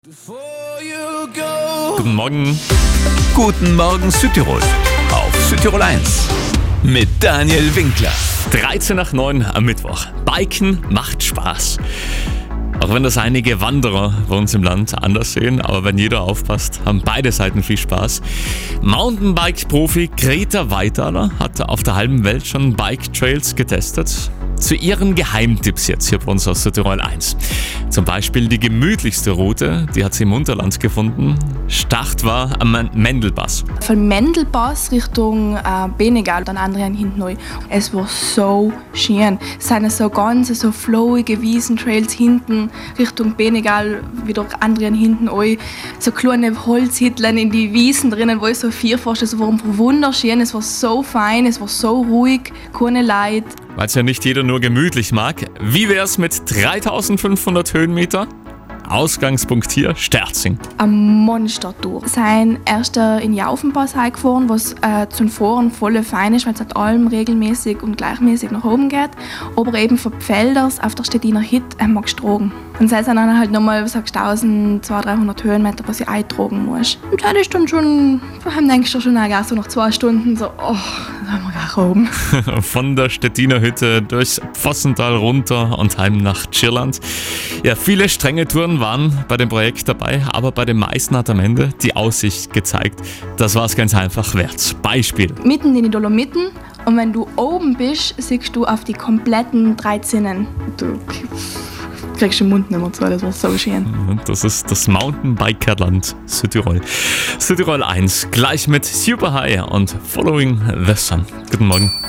Guten Morgen. Guten Morgen Südtirol. Auf Südtirol 1. Mit Daniel Winkler. 13 nach 9 am Mittwoch. Biken macht Spaß. Auch wenn das einige Wanderer bei uns im Land anders sehen, aber wenn jeder aufpasst, haben beide Seiten viel Spaß. Mountainbike-Profi Greta Weitaler hat auf der halben Welt schon Bike-Trails getestet. Zu ihren Geheimtipps jetzt hier bei uns aus Südtirol 1. Zum Beispiel die gemütlichste Route, die hat sie im Unterland gefunden. Start war am Mendelpass. Von Mendelpass Richtung Benegal, dann andere hinten neu. Es war so schön. Es sind so ganz so flowige Wiesentrails hinten Richtung Benegal, wieder andere hinten neu. So kleine Holzhütteln in die Wiesen drinnen, wo ich so viel vorstelle. Es war wunderschön, es war so fein, es war so ruhig, keine Leute. Weil es ja nicht jeder nur gemütlich mag. Wie wär's mit 3500 Höhenmeter? Ausgangspunkt hier, Sterzing. Eine Monstertour. Wir sind erst in Jaufenpass gefahren, was zum Fahren voll fein ist, weil es halt allem regelmäßig und gleichmäßig nach oben geht. Aber eben von Pfelders auf der Stettiner Hütte magst du tragen. Und das sind dann halt nochmal 1200-300 Höhenmeter, was ich eintragen muss. Und das ist dann schon, daheim denkst du schon auch so nach 2 Stunden so, da haben wir gar oben. Von der Stettiner Hütte durchs Pfossental runter und heim nach Tschirland. Ja, viele strenge Touren waren bei dem Projekt dabei, aber bei den meisten hat am Ende die Aussicht gezeigt, das war es ganz einfach wert. Beispiel. Mitten in die Dolomiten, und wenn du oben bist, siehst du auf die kompletten 3 Zinnen. Du kriegst den Mund nicht mehr zu, das war so schön. Das ist das Mountainbikerland Südtirol. Südtirol 1, gleich mit Super High und Following the Sun. Guten Morgen.